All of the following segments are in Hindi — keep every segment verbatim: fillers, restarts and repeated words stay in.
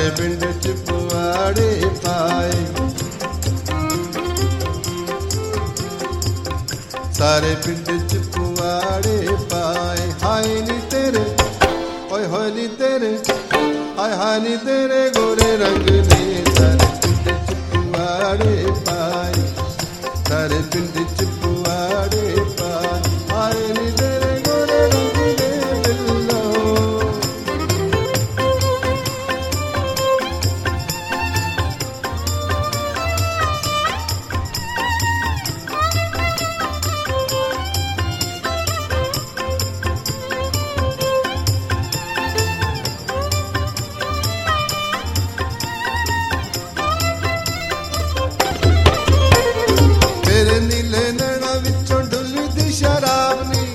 सारे पिंड च पुआड़े पाए, सारे पिंड च पुआड़े पाए। हाय नी तेरे, ओए होए नी तेरे, हाय हाय नी तेरे गोरे रंग ने सारे पिंड च पुआड़े पाए, सारे पिंड च पुआड़े पाए। हाय नी तेरे गोरे रंग ने बिल्लो। तेरे नीले नैना विचों डुली दी शराब नी,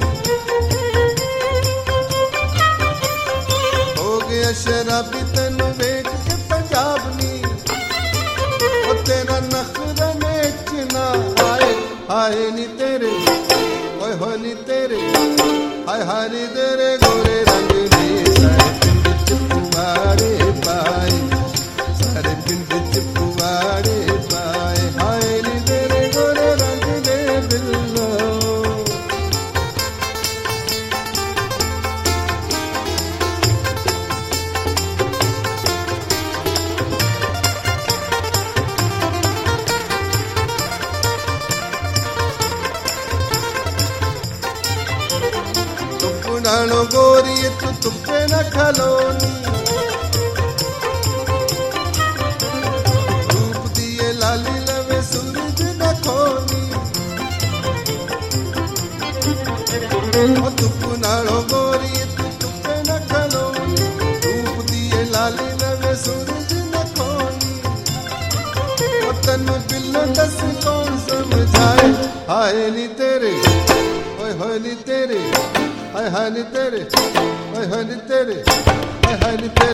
हो गया शराबी तेनू वेख के पंजाब नी। ओ तेरा नखरा नेचना आए, हाय नी तेरे, ओए होए नी तेरे, हाय हाय नी तेरे गोरे रंग ने सारे पिंड च पुआड़े पाए, सारे पिंड च पुआड़े पाए। हाय नी तेरे गोरे रंग ने बिल्लो। तुप्पड़ाणो गोरी तू तुप्पे न खलोनी, रूप दिए लाली लवे सूरज न खोनी। ओ तुप्पड़ाणो गोरी तू तुप्पे न खलोनी, रूप दिए लाली लवे सूरज न खोनी। ओ तन्नू बिल्लो दस कौन समझाए, हाय नी तेरे, ओए होए नी तेरे, हाय हाय नी तेरे, हाय हाय नी तेरे, हाय हाय नी तेरे।